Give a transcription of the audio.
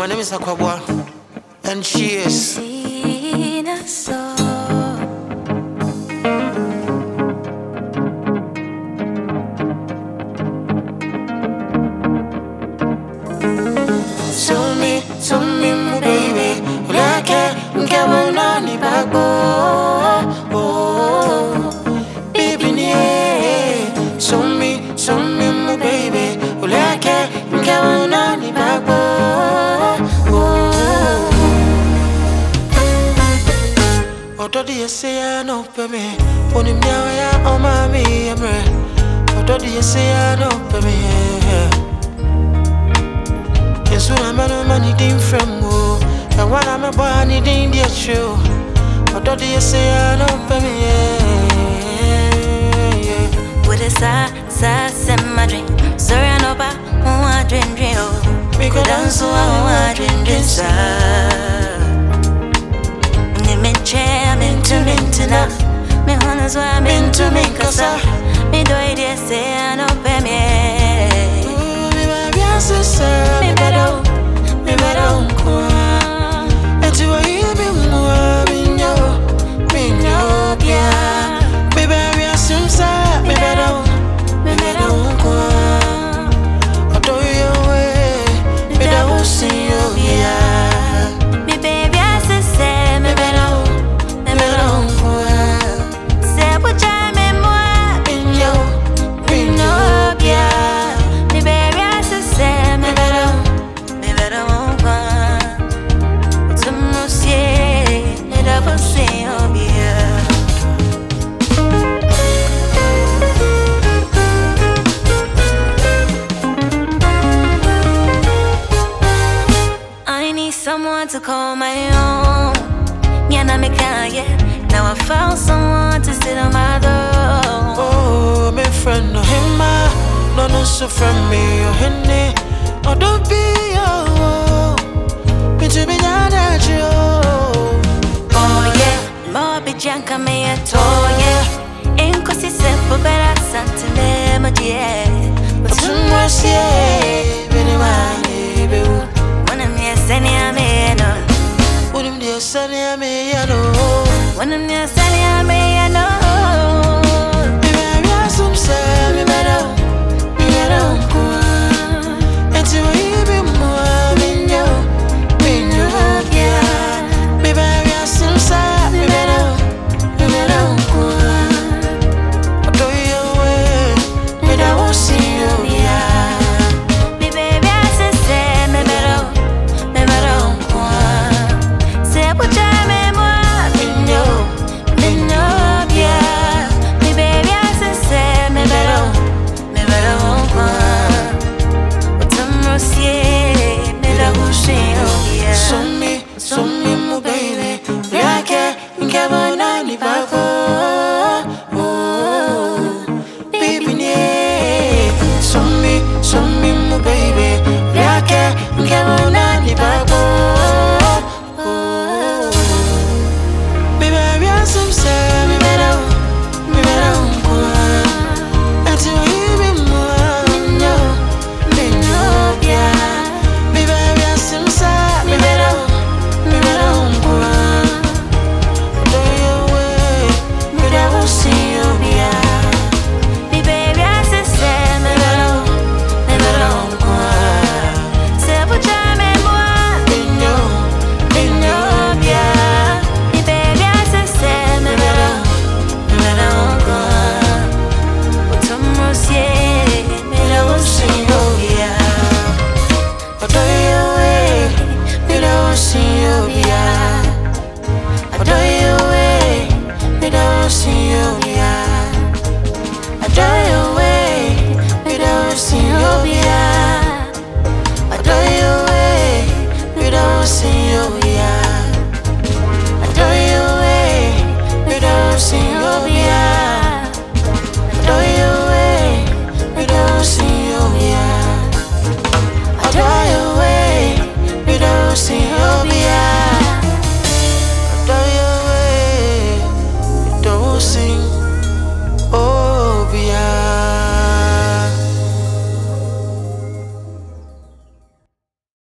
my name is Akwabwa, and she is Tina So. Tell me, my baby, like it, come on, the back, baby, yeah. Tell me, my baby, like it, come on, the back, what do you say? I know, baby, when you know I'm mommy, I'm ready. What do you say? I know, baby. Yes, I'm a money team from who, and what I'm a boy, needing the show. What do you say? I know, baby. With a sa my dream. Sorry, I know about who I dream. Make a dance, so I dream, sir. I'm into now. Me honors why I'm into me, cause me do it, say I know, baby. Me better, and to hear me more, me know, yeah. Baby, we are some sad, me better, I do your way, me better, see you, yeah. Me baby, I say, me better, say what time me more, me know, yeah. Me baby, I say, me better, to monsieur, me double say, oh yeah. I need someone to call my own. Me and I can't yet. Now I found someone to sit on my door. Oh, my friend, no him, no so from me, oh henny, oh don't be oh, me to be not you. Oh yeah, more be junk on me at all, yeah. Ain't cause it's simple, but I something them, yeah. But Too much, yeah, really money, baby. when I'm here, sending me, no. When I'm there, sending me, I know. When I'm